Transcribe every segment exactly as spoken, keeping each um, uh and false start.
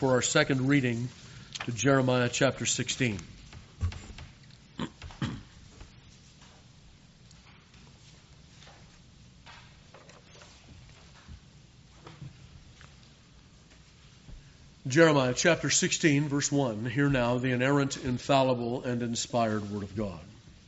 For our second reading to Jeremiah chapter sixteen. Jeremiah chapter sixteen, verse one. Hear now the inerrant, infallible, and inspired word of God.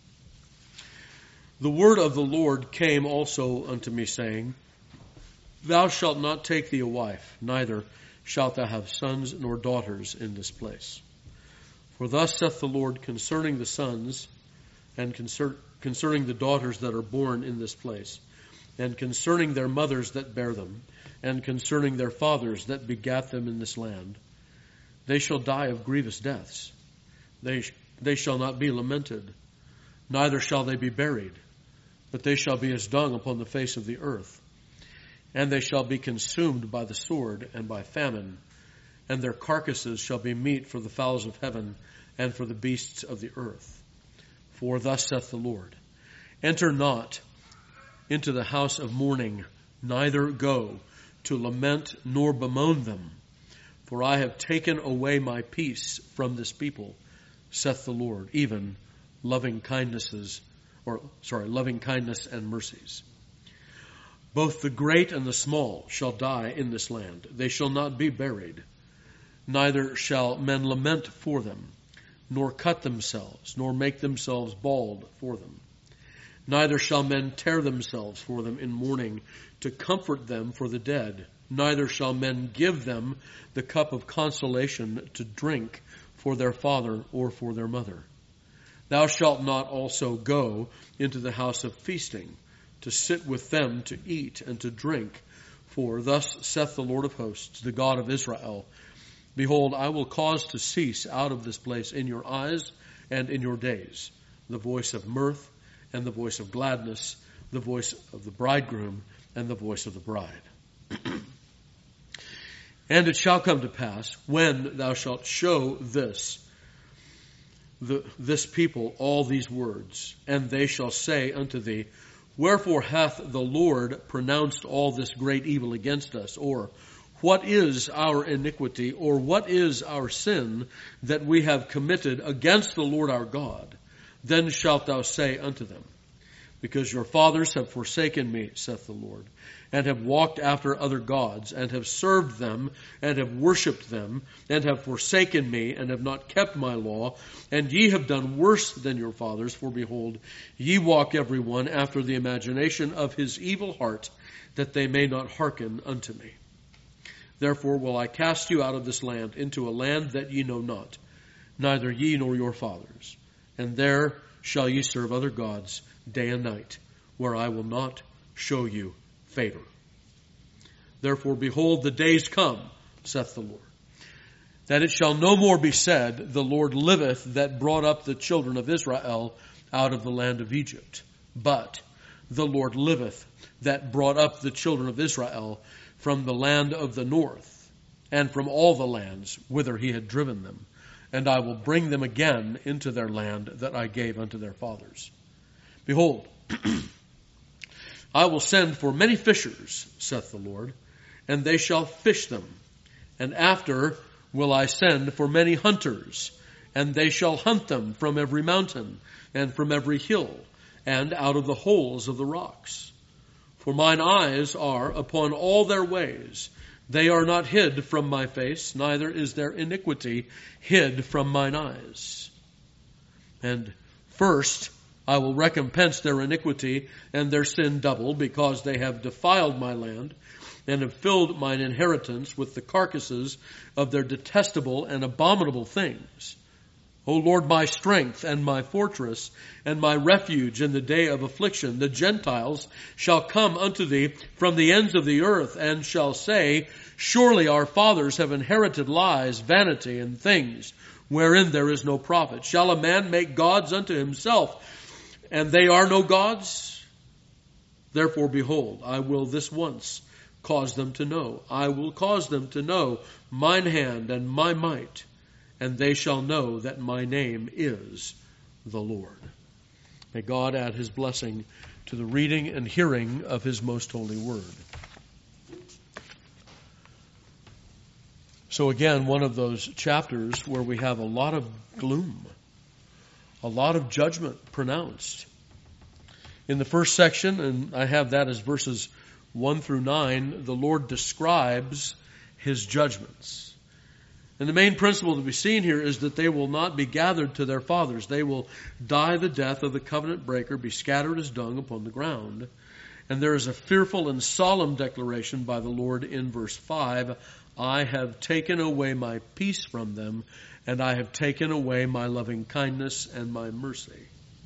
The word of the Lord came also unto me, saying, Thou shalt not take thee a wife, neither shalt thou have sons nor daughters in this place. For thus saith the Lord concerning the sons and concer- concerning the daughters that are born in this place, and concerning their mothers that bear them, and concerning their fathers that begat them in this land, they shall die of grievous deaths. They, sh- they shall not be lamented, neither shall they be buried, but they shall be as dung upon the face of the earth. And they shall be consumed by the sword and by famine, and their carcasses shall be meat for the fowls of heaven and for the beasts of the earth. For thus saith the Lord, Enter not into the house of mourning, neither go to lament nor bemoan them. For I have taken away my peace from this people, saith the Lord, even loving kindnesses, or sorry, loving kindness and mercies. Both the great and the small shall die in this land. They shall not be buried. Neither shall men lament for them, nor cut themselves, nor make themselves bald for them. Neither shall men tear themselves for them in mourning to comfort them for the dead. Neither shall men give them the cup of consolation to drink for their father or for their mother. Thou shalt not also go into the house of feasting, to sit with them to eat and to drink. For thus saith the Lord of hosts, the God of Israel, Behold, I will cause to cease out of this place in your eyes and in your days the voice of mirth and the voice of gladness, the voice of the bridegroom and the voice of the bride. And it shall come to pass, when thou shalt show this, the, this people all these words, and they shall say unto thee, Wherefore hath the Lord pronounced all this great evil against us? Or, what is our iniquity, or what is our sin that we have committed against the Lord our God? Then shalt thou say unto them, Because your fathers have forsaken me, saith the Lord, and have walked after other gods, and have served them, and have worshipped them, and have forsaken me, and have not kept my law, and ye have done worse than your fathers, for behold, ye walk every one after the imagination of his evil heart, that they may not hearken unto me. Therefore will I cast you out of this land into a land that ye know not, neither ye nor your fathers, and there shall ye serve other gods day and night, where I will not show you favor. Therefore, behold, the days come, saith the Lord, that it shall no more be said, The Lord liveth that brought up the children of Israel out of the land of Egypt. But the Lord liveth that brought up the children of Israel from the land of the north, and from all the lands whither he had driven them. And I will bring them again into their land that I gave unto their fathers. Behold, I will send for many fishers, saith the Lord, and they shall fish them. And after will I send for many hunters, and they shall hunt them from every mountain, and from every hill, and out of the holes of the rocks. For mine eyes are upon all their ways. They are not hid from my face, neither is their iniquity hid from mine eyes. And first I will recompense their iniquity and their sin double, because they have defiled my land, and have filled mine inheritance with the carcasses of their detestable and abominable things. O Lord, my strength and my fortress and my refuge in the day of affliction, the Gentiles shall come unto thee from the ends of the earth, and shall say, Surely our fathers have inherited lies, vanity, and things wherein there is no profit. Shall a man make gods unto himself, and they are no gods? Therefore, behold, I will this once cause them to know. I will cause them to know mine hand and my might, and they shall know that my name is the Lord. May God add his blessing to the reading and hearing of his most holy word. So again, one of those chapters where we have a lot of gloom, a lot of judgment pronounced. In the first section, and I have that as verses one through nine, the Lord describes His judgments. And the main principle to be seen here is that they will not be gathered to their fathers. They will die the death of the covenant breaker, be scattered as dung upon the ground. And there is a fearful and solemn declaration by the Lord in verse five, I have taken away my peace from them, and I have taken away my loving kindness and my mercy.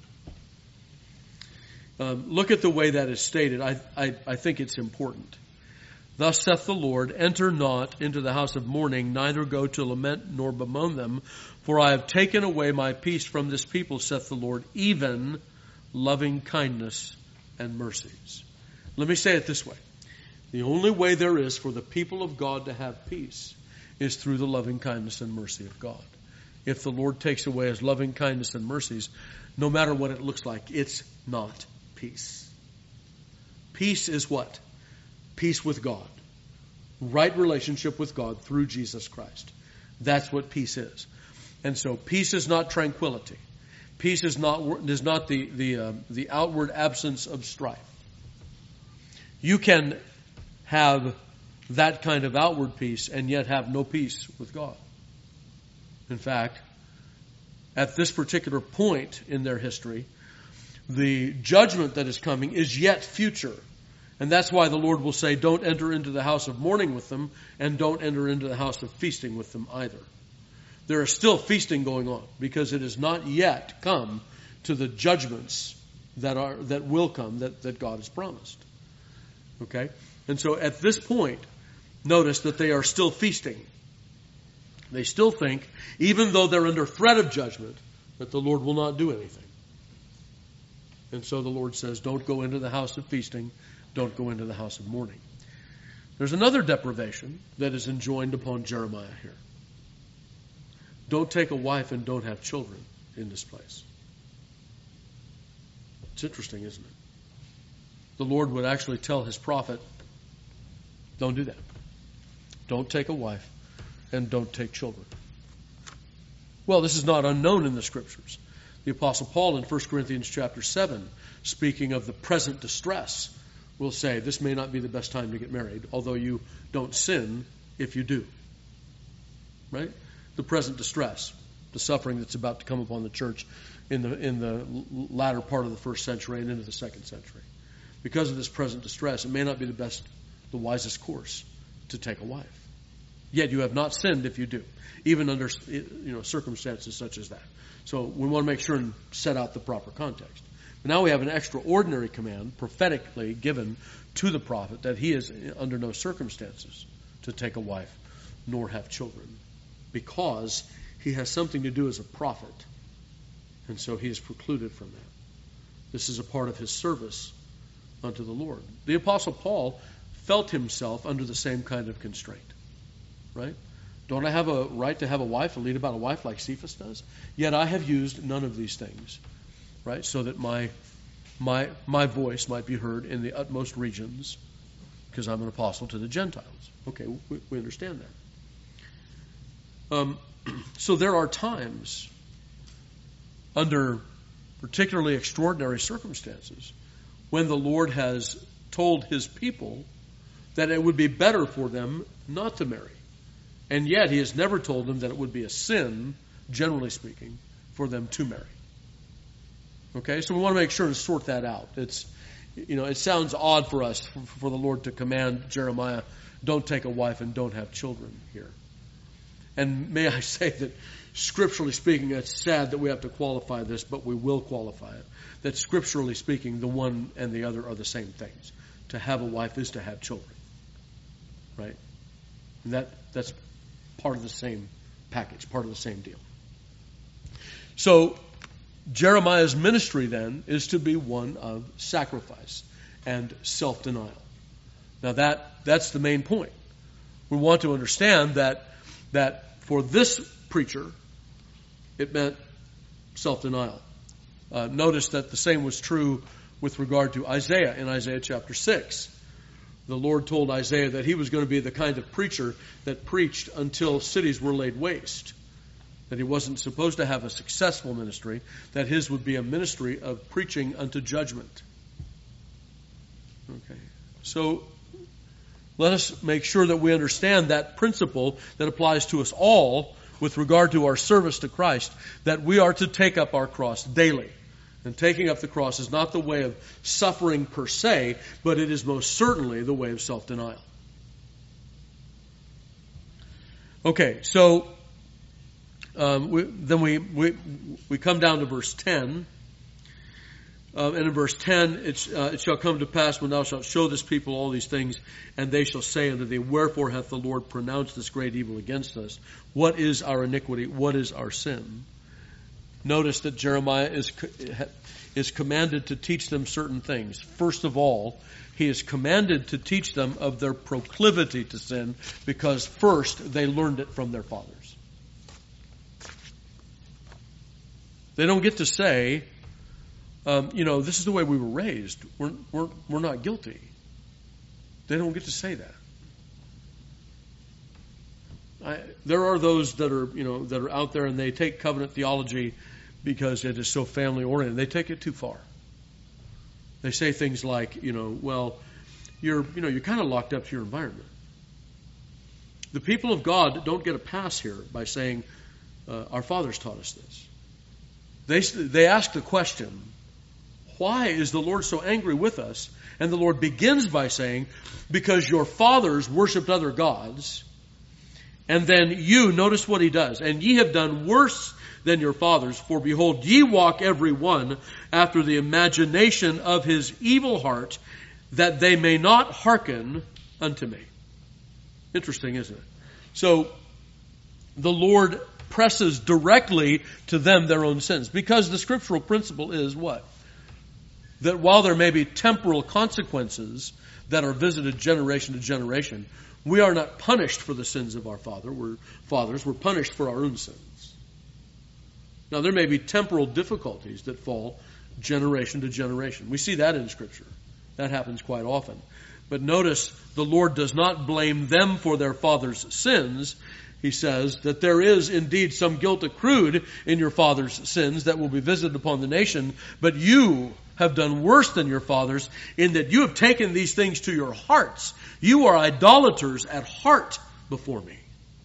Um, look at the way that is stated. I, I, I think it's important. Thus saith the Lord, enter not into the house of mourning, neither go to lament nor bemoan them, for I have taken away my peace from this people, saith the Lord, even loving kindness and mercies. Let me say it this way. The only way there is for the people of God to have peace is through the loving kindness and mercy of God. If the Lord takes away His loving kindness and mercies, no matter what it looks like, it's not peace. Peace is what? Peace with God. Right relationship with God through Jesus Christ. That's what peace is. And so peace is not tranquility. Peace is not is not the the uh, the outward absence of strife. You can have that kind of outward peace and yet have no peace with God. In fact, at this particular point in their history, the judgment that is coming is yet future. And that's why the Lord will say, don't enter into the house of mourning with them, and don't enter into the house of feasting with them either. There is still feasting going on, because it has not yet come to the judgments that are that will come, that, that God has promised. Okay? And so at this point, notice that they are still feasting. They still think, even though they're under threat of judgment, that the Lord will not do anything. And so the Lord says, don't go into the house of feasting, don't go into the house of mourning. There's another deprivation that is enjoined upon Jeremiah here. Don't take a wife and don't have children in this place. It's interesting, isn't it? The Lord would actually tell His prophet, don't do that. Don't take a wife and don't take children. Well, this is not unknown in the Scriptures. The Apostle Paul in First Corinthians chapter seven, speaking of the present distress, will say this may not be the best time to get married, although you don't sin if you do. Right? The present distress, the suffering that's about to come upon the church in the in the latter part of the first century and into the second century. Because of this present distress, it may not be the best, the wisest course to take a wife. Yet you have not sinned if you do, even under you know circumstances such as that. So we want to make sure and set out the proper context. But now we have an extraordinary command prophetically given to the prophet that he is under no circumstances to take a wife nor have children, because he has something to do as a prophet, and so he is precluded from that. This is a part of his service unto the Lord. The Apostle Paul felt himself under the same kind of constraint, right? Don't I have a right to have a wife and lead about a wife like Cephas does? Yet I have used none of these things, right? So that my my my voice might be heard in the utmost regions, because I'm an apostle to the Gentiles. Okay, we, we understand that. Um, so there are times, under particularly extraordinary circumstances, when the Lord has told His people that it would be better for them not to marry. And yet He has never told them that it would be a sin, generally speaking, for them to marry. Okay, so we want to make sure to sort that out. It's, you know, it sounds odd for us, for, for the Lord to command Jeremiah, don't take a wife and don't have children here. And may I say that, scripturally speaking, it's sad that we have to qualify this, but we will qualify it. That scripturally speaking, the one and the other are the same things. To have a wife is to have children. Right? And that that's part of the same package, part of the same deal. So, Jeremiah's ministry then is to be one of sacrifice and self-denial. Now that that's the main point. We want to understand that that for this preacher, it meant self-denial. Uh, notice that the same was true with regard to Isaiah in Isaiah chapter six. The Lord told Isaiah that he was going to be the kind of preacher that preached until cities were laid waste. That he wasn't supposed to have a successful ministry, that his would be a ministry of preaching unto judgment. Okay. So let us make sure that we understand that principle that applies to us all with regard to our service to Christ, that we are to take up our cross daily. And taking up the cross is not the way of suffering per se, but it is most certainly the way of self-denial. Okay, so um, we, then we, we we come down to verse ten. Uh, and in verse ten, it's, uh, it shall come to pass when thou shalt show this people all these things, and they shall say unto thee, wherefore hath the Lord pronounced this great evil against us? What is our iniquity? What is our sin? Notice that Jeremiah is is commanded to teach them certain things. First of all, he is commanded to teach them of their proclivity to sin, because first they learned it from their fathers. They don't get to say, um, you know, this is the way we were raised. We're, we're, we're not guilty. They don't get to say that. I, there are those that are, you know, that are out there and they take covenant theology because it is so family oriented. They take it too far. They say things like, you know, well, you're, you know, you're kind of locked up to your environment. The people of God don't get a pass here by saying, uh, our fathers taught us this. They they ask the question, why is the Lord so angry with us? And the Lord begins by saying, because your fathers worshipped other gods. And then you, notice what he does. And ye have done worse than your fathers. For behold, ye walk every one after the imagination of his evil heart, that they may not hearken unto me. Interesting, isn't it? So, the Lord presses directly to them their own sins. Because the scriptural principle is what? That while there may be temporal consequences that are visited generation to generation, we are not punished for the sins of our father. We're fathers. We're punished for our own sins. Now, there may be temporal difficulties that fall generation to generation. We see that in Scripture. That happens quite often. But notice, the Lord does not blame them for their father's sins. He says that there is indeed some guilt accrued in your father's sins that will be visited upon the nation, but you have done worse than your fathers in that you have taken these things to your hearts. You are idolaters at heart before me.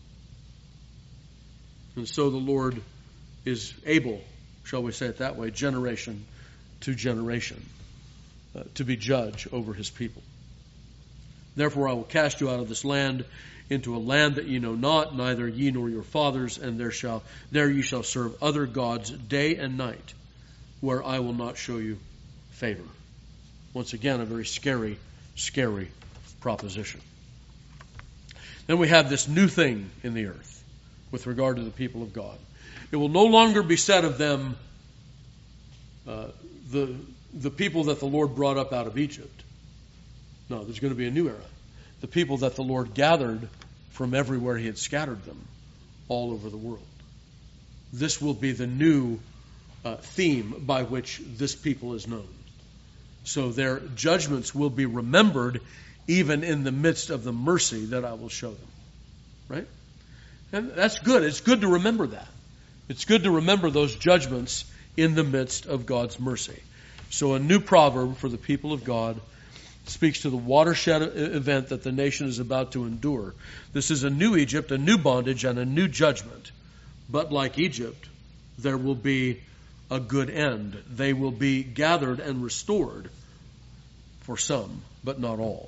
And so the Lord is able, shall we say it that way, generation to generation, uh, to be judge over his people. Therefore I will cast you out of this land into a land that ye know not, neither ye nor your fathers, and there shall there ye shall serve other gods day and night, where I will not show you favor. Once again, a very scary, scary proposition. Then we have this new thing in the earth with regard to the people of God. It will no longer be said of them, uh, the the people that the Lord brought up out of Egypt. No, there's going to be a new era. The people that the Lord gathered from everywhere he had scattered them all over the world. This will be the new uh, theme by which this people is known. So their judgments will be remembered even in the midst of the mercy that I will show them. Right? And that's good. It's good to remember that. It's good to remember those judgments in the midst of God's mercy. So a new proverb for the people of God speaks to the watershed event that the nation is about to endure. This is a new Egypt, a new bondage, and a new judgment. But like Egypt, there will be a good end. They will be gathered and restored for some, but not all.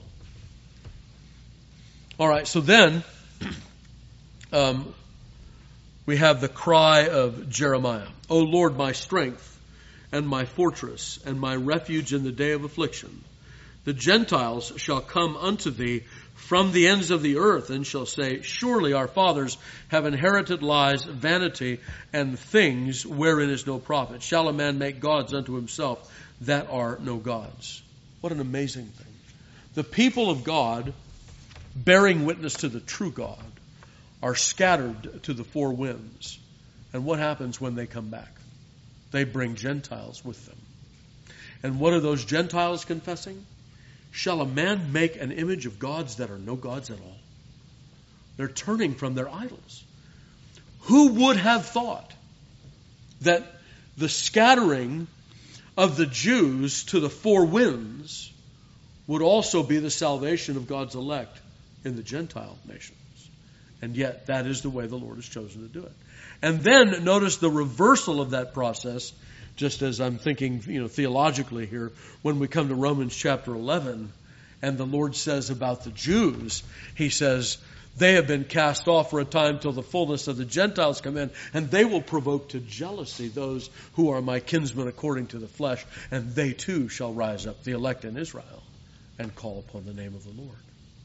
All right, so then um, we have the cry of Jeremiah. O Lord, my strength and my fortress and my refuge in the day of affliction. The Gentiles shall come unto thee from the ends of the earth, and shall say, surely our fathers have inherited lies, vanity, and things wherein is no profit. Shall a man make gods unto himself that are no gods? What an amazing thing. The people of God, bearing witness to the true God, are scattered to the four winds. And what happens when they come back? They bring Gentiles with them. And what are those Gentiles confessing? shall a man make an image of gods that are no gods at all? They're turning from their idols. Who would have thought that the scattering of the Jews to the four winds would also be the salvation of God's elect in the Gentile nations? And yet, that is the way the Lord has chosen to do it. And then notice the reversal of that process, just as I'm thinking, you know, theologically here, when we come to Romans chapter eleven, and the Lord says about the Jews, He says, they have been cast off for a time till the fullness of the Gentiles come in, and they will provoke to jealousy those who are my kinsmen according to the flesh, and they too shall rise up, the elect in Israel, and call upon the name of the Lord.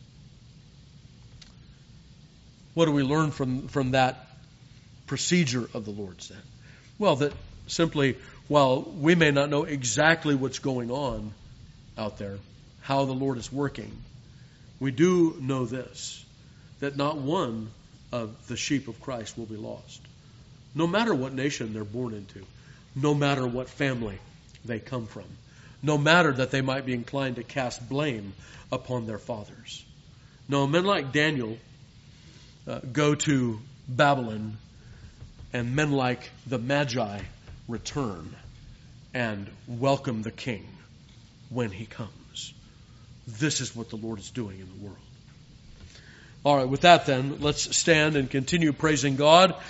What do we learn from, from that procedure of the Lord's then? Well, that simply, while we may not know exactly what's going on out there, how the Lord is working, we do know this, that not one of the sheep of Christ will be lost. No matter what nation they're born into, no matter what family they come from, no matter that they might be inclined to cast blame upon their fathers. No, men like Daniel uh, go to Babylon, and men like the Magi return and welcome the king when he comes. This is what the Lord is doing in the world. All right, with that then, let's stand and continue praising God.